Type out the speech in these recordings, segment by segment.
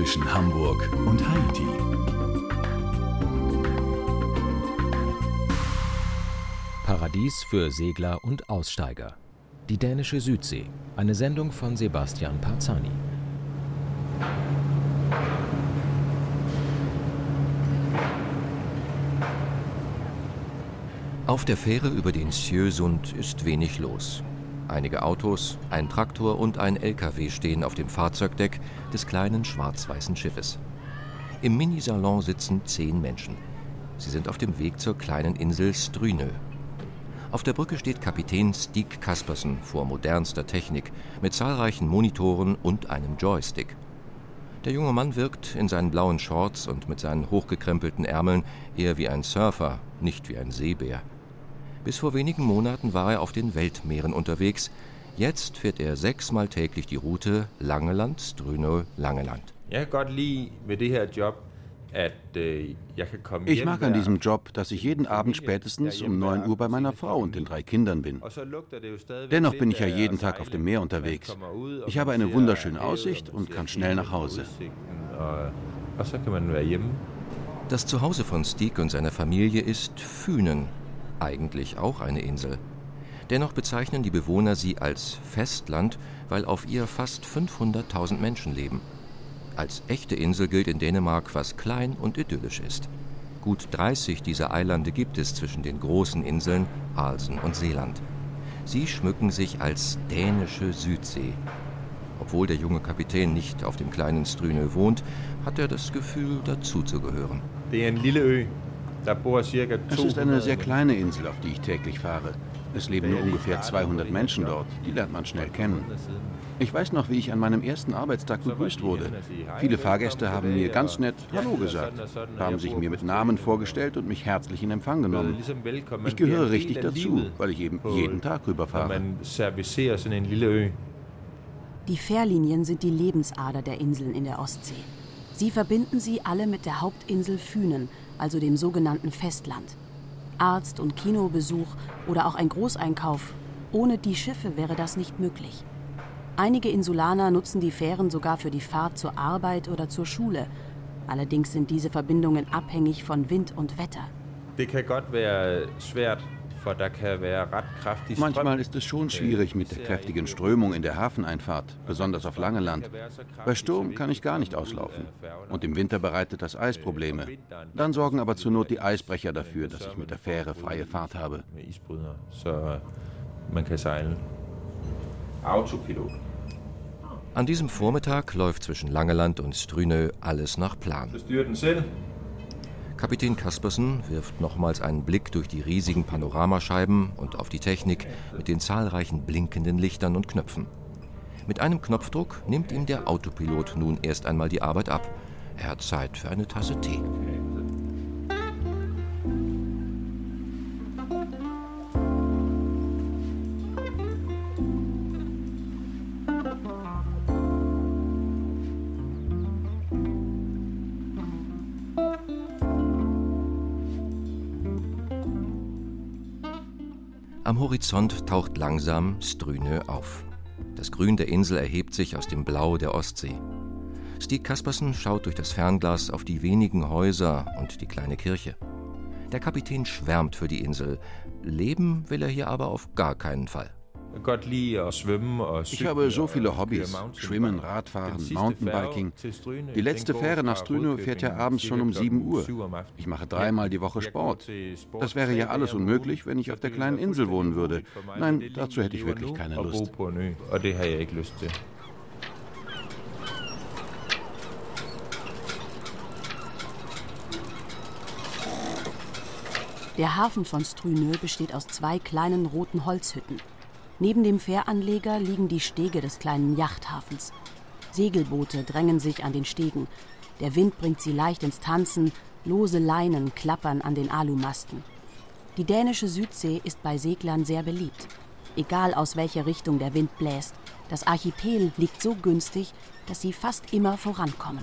zwischen Hamburg und Haiti. Paradies für Segler und Aussteiger. Die dänische Südsee. Eine Sendung von Sebastian Parzani. Auf der Fähre über den Cieux-Sund ist wenig los. Einige Autos, ein Traktor und ein LKW stehen auf dem Fahrzeugdeck des kleinen schwarz-weißen Schiffes. Im Minisalon sitzen 10 Menschen. Sie sind auf dem Weg zur kleinen Insel Strynö. Auf der Brücke steht Kapitän Stig Kaspersen vor modernster Technik mit zahlreichen Monitoren und einem Joystick. Der junge Mann wirkt in seinen blauen Shorts und mit seinen hochgekrempelten Ärmeln eher wie ein Surfer, nicht wie ein Seebär. Bis vor wenigen Monaten war er auf den Weltmeeren unterwegs. Jetzt fährt er 6-mal täglich die Route Langeland-Strynö-Langeland. Ich mag an diesem Job, dass ich jeden Abend spätestens um 9 Uhr bei meiner Frau und den 3 Kindern bin. Dennoch bin ich ja jeden Tag auf dem Meer unterwegs. Ich habe eine wunderschöne Aussicht und kann schnell nach Hause. Das Zuhause von Stig und seiner Familie ist Fünen, eigentlich auch eine Insel. Dennoch bezeichnen die Bewohner sie als Festland, weil auf ihr fast 500.000 Menschen leben. Als echte Insel gilt in Dänemark, was klein und idyllisch ist. Gut 30 dieser Eilande gibt es zwischen den großen Inseln Aalsen und Seeland. Sie schmücken sich als dänische Südsee. Obwohl der junge Kapitän nicht auf dem kleinen Strynö wohnt, hat er das Gefühl, dazuzugehören. Es ist eine sehr kleine Insel, auf die ich täglich fahre. Es leben nur ungefähr 200 Menschen dort. Die lernt man schnell kennen. Ich weiß noch, wie ich an meinem ersten Arbeitstag begrüßt wurde. Viele Fahrgäste haben mir ganz nett Hallo gesagt, haben sich mir mit Namen vorgestellt und mich herzlich in Empfang genommen. Ich gehöre richtig dazu, weil ich eben jeden Tag rüberfahre. Die Fährlinien sind die Lebensader der Inseln in der Ostsee. Sie verbinden sie alle mit der Hauptinsel Fünen, also dem sogenannten Festland. Arzt- und Kinobesuch oder auch ein Großeinkauf. Ohne die Schiffe wäre das nicht möglich. Einige Insulaner nutzen die Fähren sogar für die Fahrt zur Arbeit oder zur Schule. Allerdings sind diese Verbindungen abhängig von Wind und Wetter. Manchmal ist es schon schwierig mit der kräftigen Strömung in der Hafeneinfahrt, besonders auf Langeland. Bei Sturm kann ich gar nicht auslaufen. Und im Winter bereitet das Eis Probleme. Dann sorgen aber zur Not die Eisbrecher dafür, dass ich mit der Fähre freie Fahrt habe. An diesem Vormittag läuft zwischen Langeland und Strynö alles nach Plan. Kapitän Kaspersen wirft nochmals einen Blick durch die riesigen Panoramascheiben und auf die Technik mit den zahlreichen blinkenden Lichtern und Knöpfen. Mit einem Knopfdruck nimmt ihm der Autopilot nun erst einmal die Arbeit ab. Er hat Zeit für eine Tasse Tee. Am Horizont taucht langsam Strynö auf. Das Grün der Insel erhebt sich aus dem Blau der Ostsee. Stig Kaspersen schaut durch das Fernglas auf die wenigen Häuser und die kleine Kirche. Der Kapitän schwärmt für die Insel. Leben will er hier aber auf gar keinen Fall. Ich habe so viele Hobbys. Schwimmen, Radfahren, Mountainbiking. Die letzte Fähre nach Strynö fährt ja abends schon um 7 Uhr. Ich mache 3-mal die Woche Sport. Das wäre ja alles unmöglich, wenn ich auf der kleinen Insel wohnen würde. Nein, dazu hätte ich wirklich keine Lust. Der Hafen von Strynö besteht aus 2 kleinen roten Holzhütten. Neben dem Fähranleger liegen die Stege des kleinen Yachthafens. Segelboote drängen sich an den Stegen. Der Wind bringt sie leicht ins Tanzen, lose Leinen klappern an den Alumasten. Die dänische Südsee ist bei Seglern sehr beliebt. Egal aus welcher Richtung der Wind bläst, das Archipel liegt so günstig, dass sie fast immer vorankommen.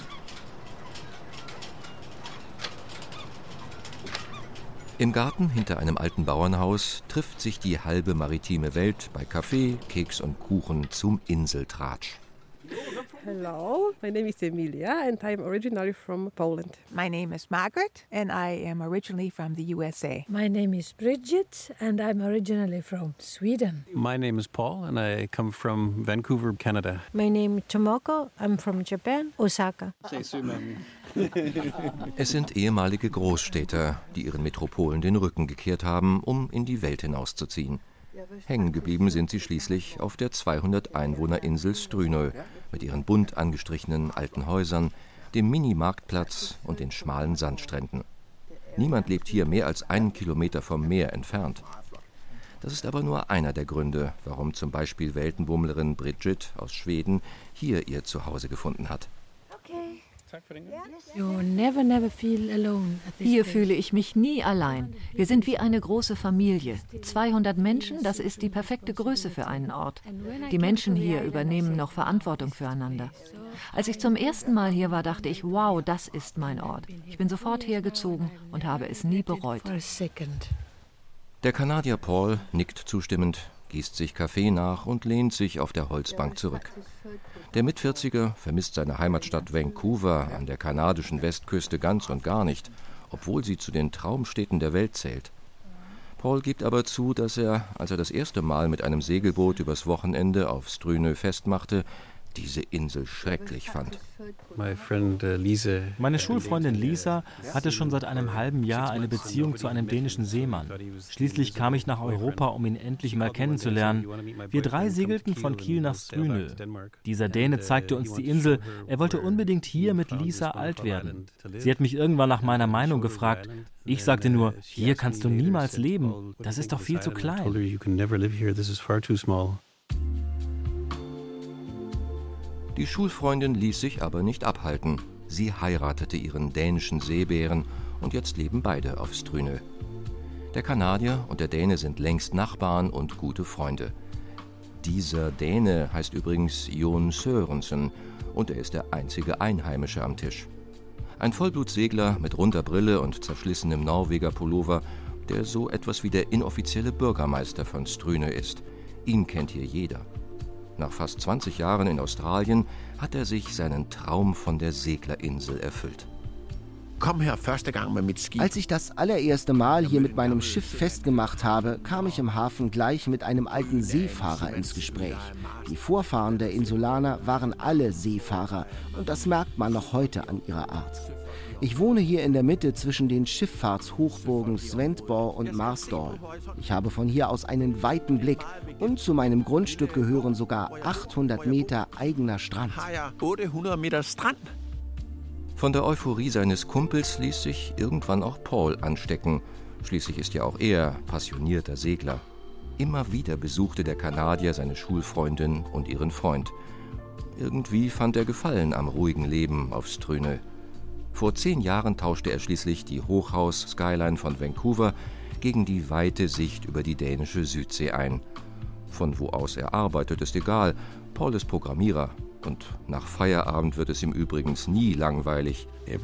Im Garten hinter einem alten Bauernhaus trifft sich die halbe maritime Welt bei Kaffee, Keks und Kuchen zum Inseltratsch. Hello, my name is Emilia and I'm originally from Poland. My name is Margaret and I am originally from the USA. My name is Bridget and I'm originally from Sweden. My name is Paul and I come from Vancouver, Canada. My name is Tomoko, I'm from Japan, Osaka. Es sind ehemalige Großstädter, die ihren Metropolen den Rücken gekehrt haben, um in die Welt hinauszuziehen. Hängen geblieben sind sie schließlich auf der 200-Einwohner-Insel Strynö mit ihren bunt angestrichenen alten Häusern, dem Mini-Marktplatz und den schmalen Sandstränden. Niemand lebt hier mehr als 1 Kilometer vom Meer entfernt. Das ist aber nur einer der Gründe, warum zum Beispiel Weltenbummlerin Bridget aus Schweden hier ihr Zuhause gefunden hat. Hier fühle ich mich nie allein. Wir sind wie eine große Familie. 200 Menschen, das ist die perfekte Größe für einen Ort. Die Menschen hier übernehmen noch Verantwortung füreinander. Als ich zum ersten Mal hier war, dachte ich, wow, das ist mein Ort. Ich bin sofort hergezogen und habe es nie bereut. Der Kanadier Paul nickt zustimmend, gießt sich Kaffee nach und lehnt sich auf der Holzbank zurück. Der Mit-40er vermisst seine Heimatstadt Vancouver an der kanadischen Westküste ganz und gar nicht, obwohl sie zu den Traumstädten der Welt zählt. Paul gibt aber zu, dass er, als er das erste Mal mit einem Segelboot übers Wochenende auf Strynö festmachte, diese Insel schrecklich fand. Meine Schulfreundin Lisa hatte schon seit einem halben Jahr eine Beziehung zu einem dänischen Seemann. Schließlich kam ich nach Europa, um ihn endlich mal kennenzulernen. Wir 3 segelten von Kiel nach Strynö. Dieser Däne zeigte uns die Insel. Er wollte unbedingt hier mit Lisa alt werden. Sie hat mich irgendwann nach meiner Meinung gefragt. Ich sagte nur, hier kannst du niemals leben. Das ist doch viel zu klein. Die Schulfreundin ließ sich aber nicht abhalten. Sie heiratete ihren dänischen Seebären und jetzt leben beide auf Strynö. Der Kanadier und der Däne sind längst Nachbarn und gute Freunde. Dieser Däne heißt übrigens Jon Sørensen und er ist der einzige Einheimische am Tisch. Ein Vollblutsegler mit runder Brille und zerschlissenem Norweger-Pullover, der so etwas wie der inoffizielle Bürgermeister von Strynö ist. Ihn kennt hier jeder. Nach fast 20 Jahren in Australien hat er sich seinen Traum von der Seglerinsel erfüllt. Als ich das allererste Mal hier mit meinem Schiff festgemacht habe, kam ich im Hafen gleich mit einem alten Seefahrer ins Gespräch. Die Vorfahren der Insulaner waren alle Seefahrer und das merkt man noch heute an ihrer Art. Ich wohne hier in der Mitte zwischen den Schifffahrtshochburgen Svendborg und Marsdal. Ich habe von hier aus einen weiten Blick und zu meinem Grundstück gehören sogar 800 Meter eigener Strand. Von der Euphorie seines Kumpels ließ sich irgendwann auch Paul anstecken. Schließlich ist ja auch er passionierter Segler. Immer wieder besuchte der Kanadier seine Schulfreundin und ihren Freund. Irgendwie fand er Gefallen am ruhigen Leben auf Strynö. Vor 10 Jahren tauschte er schließlich die Hochhaus-Skyline von Vancouver gegen die weite Sicht über die dänische Südsee ein. Von wo aus er arbeitet, ist egal. Paul ist Programmierer. Und nach Feierabend wird es ihm übrigens nie langweilig. Wir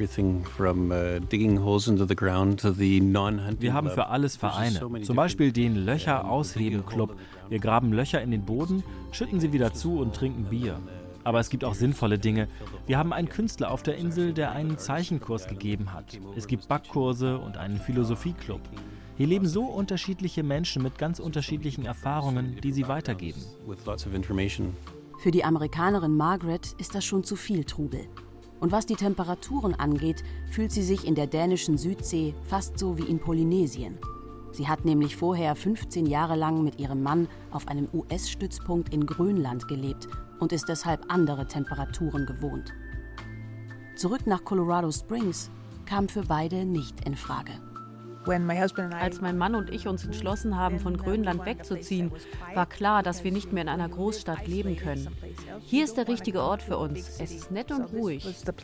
haben für alles Vereine. Zum Beispiel den Löcher-Ausheben-Club. Wir graben Löcher in den Boden, schütten sie wieder zu und trinken Bier. Aber es gibt auch sinnvolle Dinge. Wir haben einen Künstler auf der Insel, der einen Zeichenkurs gegeben hat. Es gibt Backkurse und einen Philosophieclub. Hier leben so unterschiedliche Menschen mit ganz unterschiedlichen Erfahrungen, die sie weitergeben. Für die Amerikanerin Margaret ist das schon zu viel Trubel. Und was die Temperaturen angeht, fühlt sie sich in der dänischen Südsee fast so wie in Polynesien. Sie hat nämlich vorher 15 Jahre lang mit ihrem Mann auf einem US-Stützpunkt in Grönland gelebt und ist deshalb andere Temperaturen gewohnt. Zurück nach Colorado Springs kam für beide nicht in Frage. Als mein Mann und ich uns entschlossen haben, von Grönland wegzuziehen, war klar, dass wir nicht mehr in einer Großstadt leben können. Hier ist der richtige Ort für uns. Es ist nett und ruhig.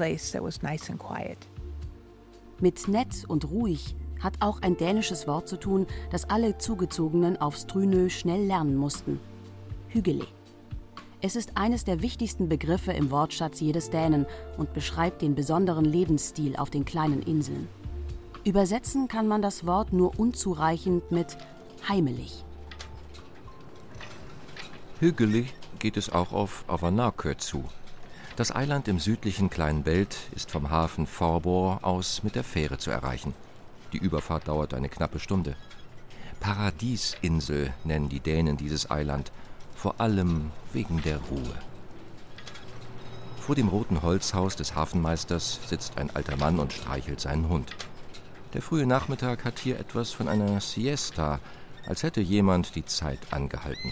Mit nett und ruhig hat auch ein dänisches Wort zu tun, das alle Zugezogenen auf Strynö schnell lernen mussten. Hyggelig. Es ist eines der wichtigsten Begriffe im Wortschatz jedes Dänen und beschreibt den besonderen Lebensstil auf den kleinen Inseln. Übersetzen kann man das Wort nur unzureichend mit heimelig. Hyggelig geht es auch auf Avanakö zu. Das Eiland im südlichen Kleinen Belt ist vom Hafen Faaborg aus mit der Fähre zu erreichen. Die Überfahrt dauert eine knappe Stunde. Paradiesinsel nennen die Dänen dieses Eiland, vor allem wegen der Ruhe. Vor dem roten Holzhaus des Hafenmeisters sitzt ein alter Mann und streichelt seinen Hund. Der frühe Nachmittag hat hier etwas von einer Siesta, als hätte jemand die Zeit angehalten.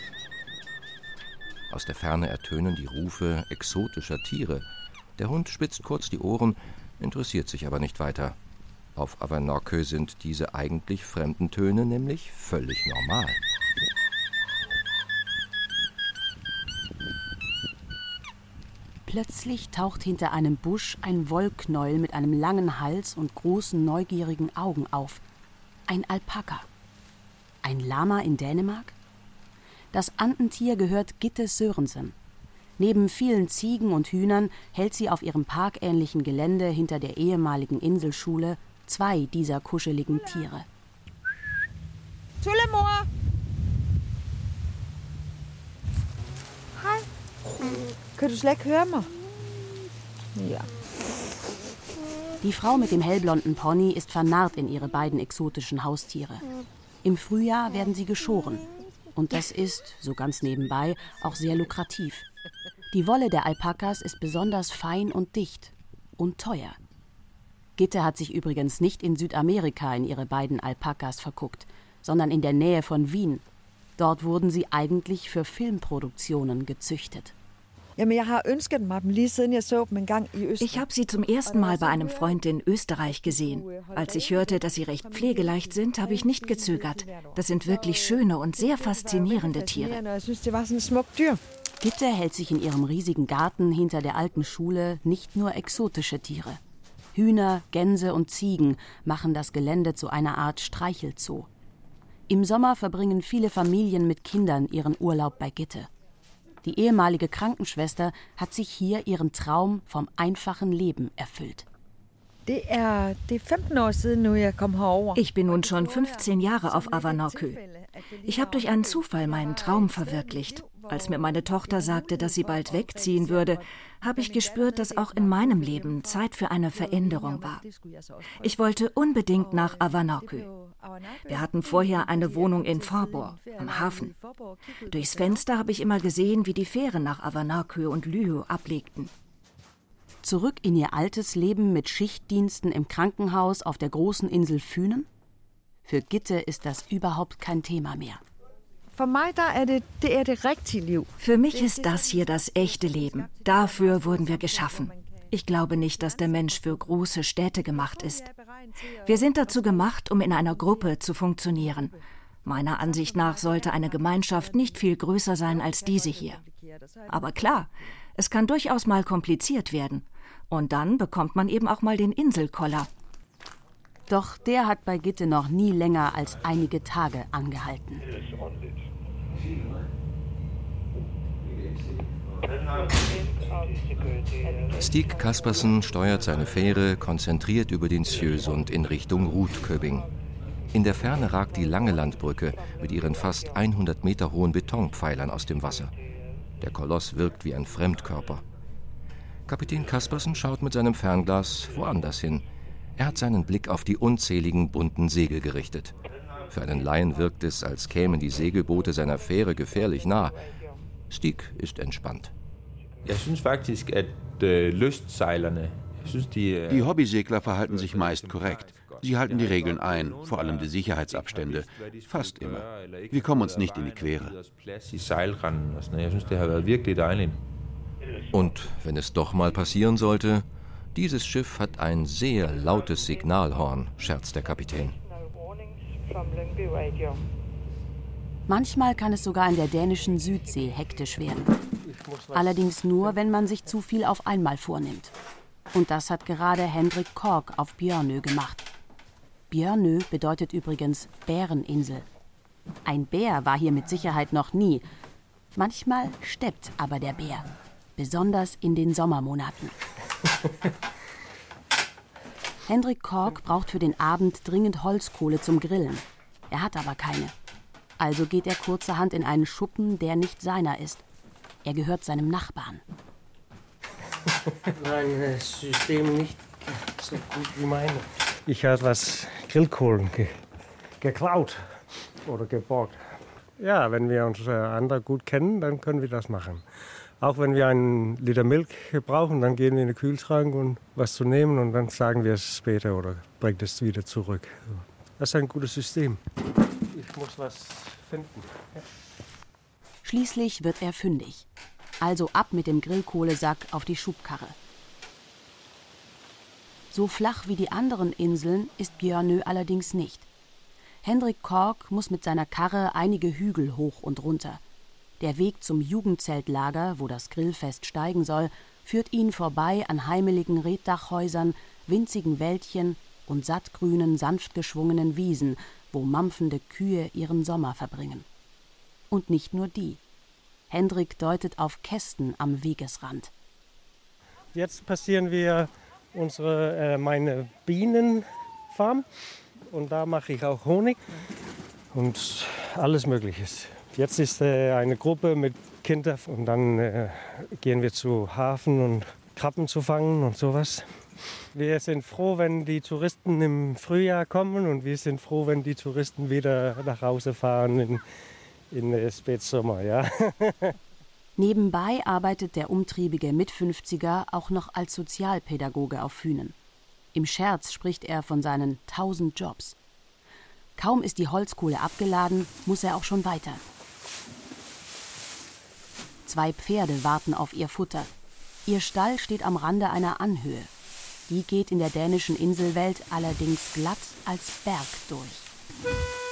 Aus der Ferne ertönen die Rufe exotischer Tiere. Der Hund spitzt kurz die Ohren, interessiert sich aber nicht weiter. Auf Avanaque sind diese eigentlich fremden Töne nämlich völlig normal. Plötzlich taucht hinter einem Busch ein Wollknäuel mit einem langen Hals und großen, neugierigen Augen auf. Ein Alpaka. Ein Lama in Dänemark? Das Antentier gehört Gitte Sørensen. Neben vielen Ziegen und Hühnern hält sie auf ihrem parkähnlichen Gelände hinter der ehemaligen Inselschule 2 dieser kuscheligen Tiere. Tullemor! Hej. Kan du slet ikke høre mig? Ja. Die Frau mit dem hellblonden Pony ist vernarrt in ihre beiden exotischen Haustiere. Im Frühjahr werden sie geschoren. Und das ist, so ganz nebenbei, auch sehr lukrativ. Die Wolle der Alpakas ist besonders fein und dicht und teuer. Gitte hat sich übrigens nicht in Südamerika in ihre beiden Alpakas verguckt, sondern in der Nähe von Wien. Dort wurden sie eigentlich für Filmproduktionen gezüchtet. Ich habe sie zum ersten Mal bei einem Freund in Österreich gesehen. Als ich hörte, dass sie recht pflegeleicht sind, habe ich nicht gezögert. Das sind wirklich schöne und sehr faszinierende Tiere. Gitte hält sich in ihrem riesigen Garten hinter der alten Schule nicht nur exotische Tiere. Hühner, Gänse und Ziegen machen das Gelände zu einer Art Streichelzoo. Im Sommer verbringen viele Familien mit Kindern ihren Urlaub bei Gitte. Die ehemalige Krankenschwester hat sich hier ihren Traum vom einfachen Leben erfüllt. Ich bin nun schon 15 Jahre auf Avanaque. Ich habe durch einen Zufall meinen Traum verwirklicht. Als mir meine Tochter sagte, dass sie bald wegziehen würde, habe ich gespürt, dass auch in meinem Leben Zeit für eine Veränderung war. Ich wollte unbedingt nach Avanaque. Wir hatten vorher eine Wohnung in Faaborg, am Hafen. Durchs Fenster habe ich immer gesehen, wie die Fähren nach Avanaque und Lyö ablegten. Zurück in ihr altes Leben mit Schichtdiensten im Krankenhaus auf der großen Insel Fünen? Für Gitte ist das überhaupt kein Thema mehr. Für mich ist das hier das echte Leben. Dafür wurden wir geschaffen. Ich glaube nicht, dass der Mensch für große Städte gemacht ist. Wir sind dazu gemacht, um in einer Gruppe zu funktionieren. Meiner Ansicht nach sollte eine Gemeinschaft nicht viel größer sein als diese hier. Aber klar, es kann durchaus mal kompliziert werden. Und dann bekommt man eben auch mal den Inselkoller. Doch der hat bei Gitte noch nie länger als einige Tage angehalten. Stig Kaspersen steuert seine Fähre konzentriert über den Sjøsund in Richtung Rudkøbing. In der Ferne ragt die Langelandbrücke mit ihren fast 100 Meter hohen Betonpfeilern aus dem Wasser. Der Koloss wirkt wie ein Fremdkörper. Kapitän Kaspersen schaut mit seinem Fernglas woanders hin. Er hat seinen Blick auf die unzähligen bunten Segel gerichtet. Für einen Laien wirkt es, als kämen die Segelboote seiner Fähre gefährlich nah. Stig ist entspannt. Die Hobbysegler verhalten sich meist korrekt. Sie halten die Regeln ein, vor allem die Sicherheitsabstände. Fast immer. Wir kommen uns nicht in die Quere. Und wenn es doch mal passieren sollte, dieses Schiff hat ein sehr lautes Signalhorn, scherzt der Kapitän. Manchmal kann es sogar in der dänischen Südsee hektisch werden. Allerdings nur, wenn man sich zu viel auf einmal vornimmt. Und das hat gerade Hendrik Kork auf Bjørnø gemacht. Bjørnø bedeutet übrigens Bäreninsel. Ein Bär war hier mit Sicherheit noch nie. Manchmal steppt aber der Bär, besonders in den Sommermonaten. Hendrik Kork braucht für den Abend dringend Holzkohle zum Grillen. Er hat aber keine. Also geht er kurzerhand in einen Schuppen, der nicht seiner ist. Er gehört seinem Nachbarn. Mein System nicht so gut wie meine. Ich habe was Grillkohlen geklaut oder geborgt. Ja, wenn wir uns andere gut kennen, dann können wir das machen. Auch wenn wir 1 Liter Milch brauchen, dann gehen wir in den Kühlschrank, um was zu nehmen und dann sagen wir es später oder bringen es wieder zurück. Das ist ein gutes System. Ich muss was finden. Ja. Schließlich wird er fündig. Also ab mit dem Grillkohlesack auf die Schubkarre. So flach wie die anderen Inseln ist Björnö allerdings nicht. Hendrik Kork muss mit seiner Karre einige Hügel hoch und runter. Der Weg zum Jugendzeltlager, wo das Grillfest steigen soll, führt ihn vorbei an heimeligen Reetdachhäusern, winzigen Wäldchen und sattgrünen, sanft geschwungenen Wiesen, wo mampfende Kühe ihren Sommer verbringen. Und nicht nur die. Hendrik deutet auf Kästen am Wegesrand. Jetzt passieren wir meine Bienenfarm und da mache ich auch Honig und alles Mögliche. Jetzt ist eine Gruppe mit Kindern und dann gehen wir zu Hafen und Krabben zu fangen und sowas. Wir sind froh, wenn die Touristen im Frühjahr kommen und wir sind froh, wenn die Touristen wieder nach Hause fahren in Spätsommer. Ja. Nebenbei arbeitet der umtriebige Mit-50er auch noch als Sozialpädagoge auf Fünen. Im Scherz spricht er von seinen 1000 Jobs. Kaum ist die Holzkohle abgeladen, muss er auch schon weiter. 2 Pferde warten auf ihr Futter. Ihr Stall steht am Rande einer Anhöhe. Die geht in der dänischen Inselwelt allerdings glatt als Berg durch.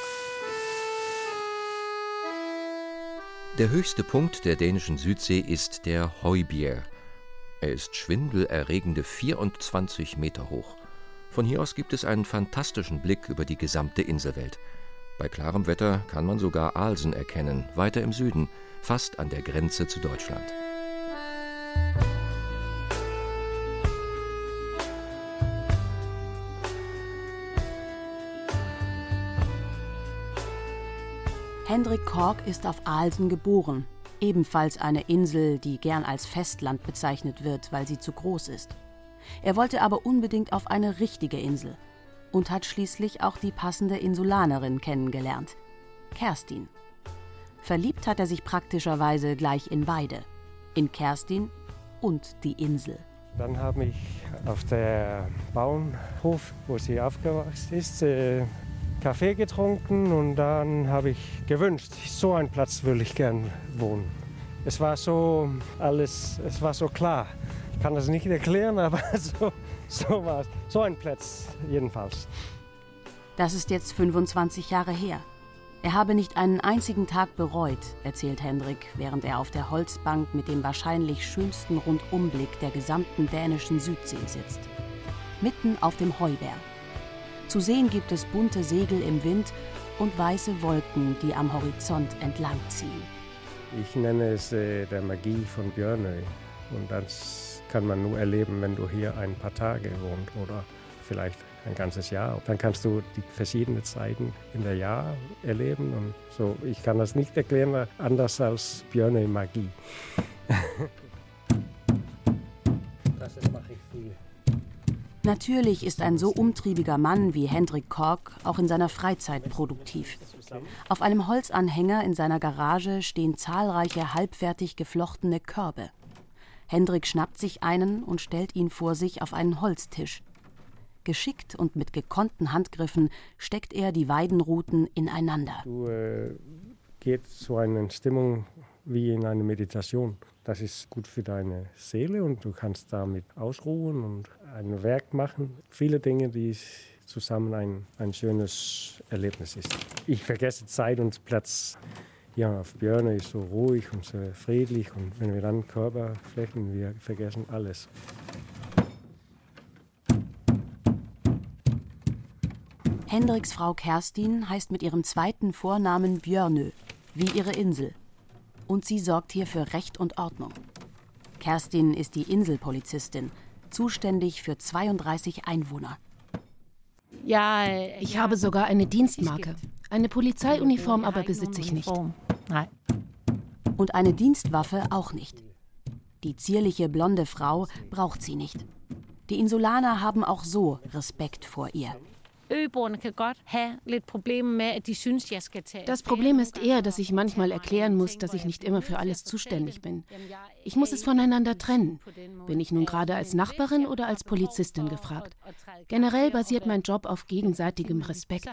Der höchste Punkt der dänischen Südsee ist der Højbjerg. Er ist schwindelerregende 24 Meter hoch. Von hier aus gibt es einen fantastischen Blick über die gesamte Inselwelt. Bei klarem Wetter kann man sogar Aalsen erkennen, weiter im Süden, fast an der Grenze zu Deutschland. Hendrik Kork ist auf Aalsen geboren, ebenfalls eine Insel, die gern als Festland bezeichnet wird, weil sie zu groß ist. Er wollte aber unbedingt auf eine richtige Insel und hat schließlich auch die passende Insulanerin kennengelernt, Kerstin. Verliebt hat er sich praktischerweise gleich in beide, in Kerstin und die Insel. Dann habe ich auf der Bauernhof, wo sie aufgewachsen ist, Kaffee getrunken und dann habe ich gewünscht, so einen Platz will ich gern wohnen. Es war so alles, es war so klar. Ich kann das nicht erklären, aber so war es. So ein Platz jedenfalls. Das ist jetzt 25 Jahre her. Er habe nicht einen einzigen Tag bereut, erzählt Hendrik, während er auf der Holzbank mit dem wahrscheinlich schönsten Rundumblick der gesamten dänischen Südsee sitzt. Mitten auf dem Højbjerg. Zu sehen gibt es bunte Segel im Wind und weiße Wolken, die am Horizont entlangziehen. Ich nenne es der Magie von Björnö. Und das kann man nur erleben, wenn du hier ein paar Tage wohnst oder vielleicht ein ganzes Jahr. Dann kannst du die verschiedenen Zeiten in der Jahr erleben. Und so, ich kann das nicht erklären, anders als Björnö Magie. Das mache ich viel. Natürlich ist ein so umtriebiger Mann wie Hendrik Kork auch in seiner Freizeit produktiv. Auf einem Holzanhänger in seiner Garage stehen zahlreiche halbfertig geflochtene Körbe. Hendrik schnappt sich einen und stellt ihn vor sich auf einen Holztisch. Geschickt und mit gekonnten Handgriffen steckt er die Weidenruten ineinander. Du gehst zu einer Stimmung wie in einer Meditation. Das ist gut für deine Seele und du kannst damit ausruhen und ein Werk machen. Viele Dinge, die zusammen ein schönes Erlebnis ist. Ich vergesse Zeit und Platz. Ja, auf Björnö ist so ruhig und so friedlich und wenn wir dann Körper flechten, wir vergessen alles. Hendriks Frau Kerstin heißt mit ihrem zweiten Vornamen Björnö, wie ihre Insel. Und sie sorgt hier für Recht und Ordnung. Kerstin ist die Inselpolizistin, zuständig für 32 Einwohner. Ja, ich habe sogar eine Dienstmarke. Eine Polizeiuniform aber besitze ich nicht. Nein. Und eine Dienstwaffe auch nicht. Die zierliche blonde Frau braucht sie nicht. Die Insulaner haben auch so Respekt vor ihr. Das Problem ist eher, dass ich manchmal erklären muss, dass ich nicht immer für alles zuständig bin. Ich muss es voneinander trennen. Bin ich nun gerade als Nachbarin oder als Polizistin gefragt? Generell basiert mein Job auf gegenseitigem Respekt.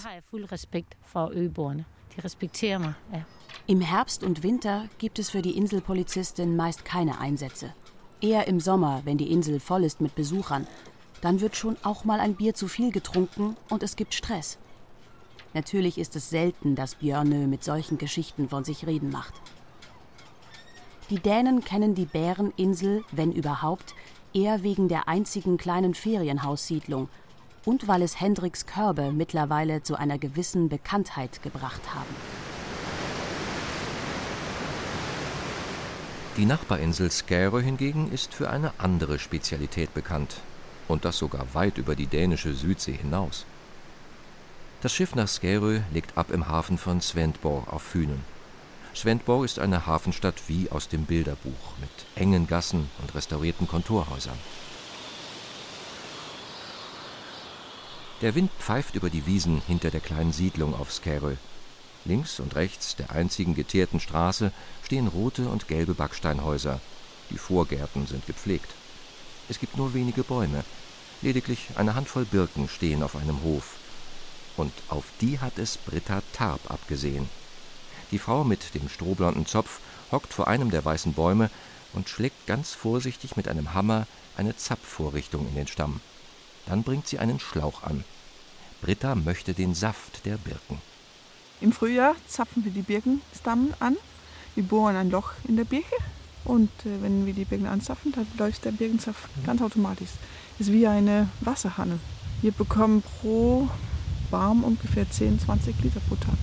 Im Herbst und Winter gibt es für die Inselpolizistin meist keine Einsätze. Eher im Sommer, wenn die Insel voll ist mit Besuchern. Dann wird schon auch mal ein Bier zu viel getrunken und es gibt Stress. Natürlich ist es selten, dass Bjørnø mit solchen Geschichten von sich reden macht. Die Dänen kennen die Bäreninsel, wenn überhaupt, eher wegen der einzigen kleinen Ferienhaussiedlung und weil es Hendriks Körbe mittlerweile zu einer gewissen Bekanntheit gebracht haben. Die Nachbarinsel Skærø hingegen ist für eine andere Spezialität bekannt. Und das sogar weit über die dänische Südsee hinaus. Das Schiff nach Skærø legt ab im Hafen von Svendborg auf Fünen. Svendborg ist eine Hafenstadt wie aus dem Bilderbuch, mit engen Gassen und restaurierten Kontorhäusern. Der Wind pfeift über die Wiesen hinter der kleinen Siedlung auf Skærø. Links und rechts der einzigen geteerten Straße stehen rote und gelbe Backsteinhäuser. Die Vorgärten sind gepflegt. Es gibt nur wenige Bäume. Lediglich eine Handvoll Birken stehen auf einem Hof. Und auf die hat es Britta Tarp abgesehen. Die Frau mit dem strohblonden Zopf hockt vor einem der weißen Bäume und schlägt ganz vorsichtig mit einem Hammer eine Zapfvorrichtung in den Stamm. Dann bringt sie einen Schlauch an. Britta möchte den Saft der Birken. Im Frühjahr zapfen wir die Birkenstammen an. Wir bohren ein Loch in der Birke. Und wenn wir die Birken anzapfen, dann läuft der Birkensaft ganz automatisch. Das ist wie eine Wasserhanne. Wir bekommen pro Baum ungefähr 10-20 Liter pro Tag.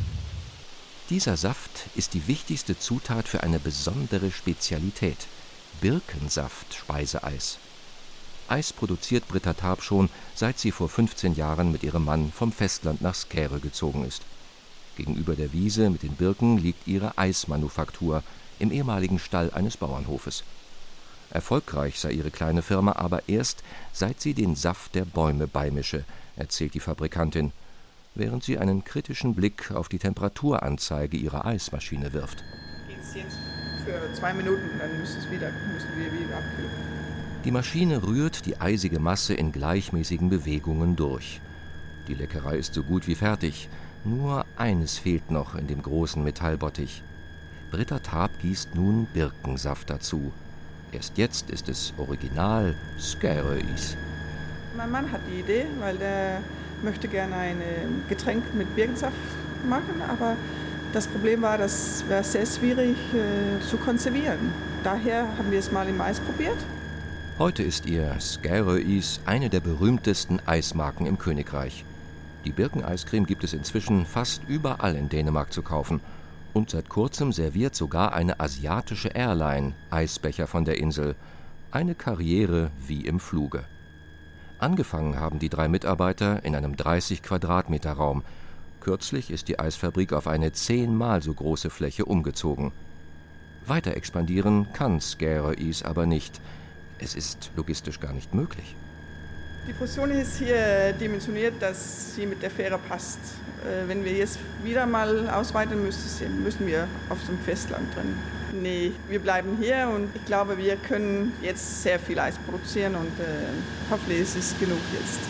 Dieser Saft ist die wichtigste Zutat für eine besondere Spezialität: Birkensaft-Speiseeis. Eis produziert Britta Tarp schon, seit sie vor 15 Jahren mit ihrem Mann vom Festland nach Skærø gezogen ist. Gegenüber der Wiese mit den Birken liegt ihre Eismanufaktur im ehemaligen Stall eines Bauernhofes. Erfolgreich sei ihre kleine Firma aber erst, seit sie den Saft der Bäume beimische, erzählt die Fabrikantin, während sie einen kritischen Blick auf die Temperaturanzeige ihrer Eismaschine wirft. Geht's jetzt für 2 Minuten, dann müssen wir wieder abkühlen. Die Maschine rührt die eisige Masse in gleichmäßigen Bewegungen durch. Die Leckerei ist so gut wie fertig. Nur eines fehlt noch in dem großen Metallbottich. Britta Tarp gießt nun Birkensaft dazu. Erst jetzt ist es original Skærø-Is. Mein Mann hat die Idee, weil der möchte gerne ein Getränk mit Birkensaft machen, aber das Problem war, das wäre sehr schwierig zu konservieren. Daher haben wir es mal im Eis probiert. Heute ist ihr Skærø-Is eine der berühmtesten Eismarken im Königreich. Die Birkeneiscreme gibt es inzwischen fast überall in Dänemark zu kaufen. Und seit kurzem serviert sogar eine asiatische Airline Eisbecher von der Insel. Eine Karriere wie im Fluge. Angefangen haben die 3 Mitarbeiter in einem 30 Quadratmeter Raum. Kürzlich ist die Eisfabrik auf eine 10-mal so große Fläche umgezogen. Weiter expandieren kann Skærø-Is aber nicht. Es ist logistisch gar nicht möglich. Die Portion ist hier dimensioniert, dass sie mit der Fähre passt. Wenn wir jetzt wieder mal ausweiten müssen wir auf dem Festland drin. Nee, wir bleiben hier und ich glaube, wir können jetzt sehr viel Eis produzieren und hoffentlich ist es genug jetzt.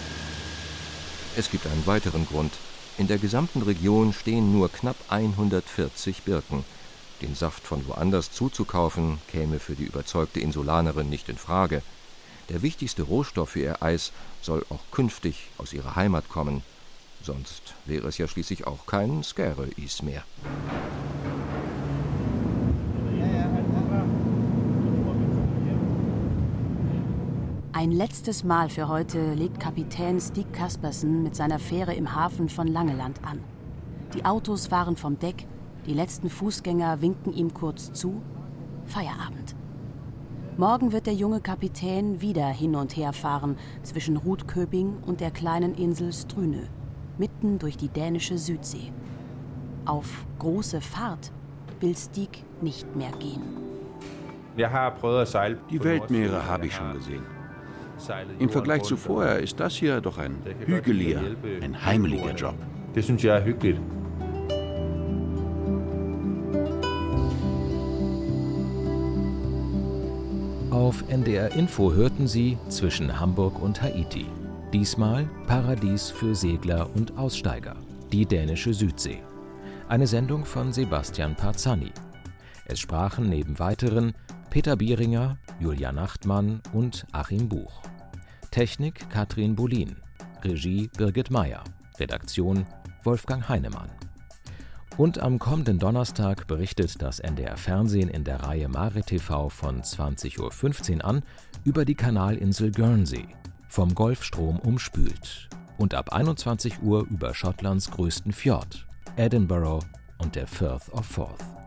Es gibt einen weiteren Grund. In der gesamten Region stehen nur knapp 140 Birken. Den Saft von woanders zuzukaufen, käme für die überzeugte Insulanerin nicht in Frage. Der wichtigste Rohstoff für ihr Eis soll auch künftig aus ihrer Heimat kommen. Sonst wäre es ja schließlich auch kein Skærø-Is mehr. Ein letztes Mal für heute legt Kapitän Stig Kaspersen mit seiner Fähre im Hafen von Langeland an. Die Autos fahren vom Deck, die letzten Fußgänger winken ihm kurz zu. Feierabend. Morgen wird der junge Kapitän wieder hin und her fahren zwischen Rudköping und der kleinen Insel Strynø, mitten durch die dänische Südsee. Auf große Fahrt will Stig nicht mehr gehen. Die Weltmeere habe ich schon gesehen. Im Vergleich zu vorher ist das hier doch ein hügeliger, ein heimeliger Job. Det synes jeg er hyggeligt. Auf NDR Info hörten Sie Zwischen Hamburg und Haiti. Diesmal Paradies für Segler und Aussteiger, die dänische Südsee. Eine Sendung von Sebastian Parzani. Es sprachen neben weiteren Peter Bieringer, Julia Nachtmann und Achim Buch. Technik Katrin Bolin. Regie Birgit Meyer. Redaktion Wolfgang Heinemann. Und am kommenden Donnerstag berichtet das NDR Fernsehen in der Reihe Mare TV von 20:15 Uhr an über die Kanalinsel Guernsey, vom Golfstrom umspült. Und ab 21 Uhr über Schottlands größten Fjord, Edinburgh und der Firth of Forth.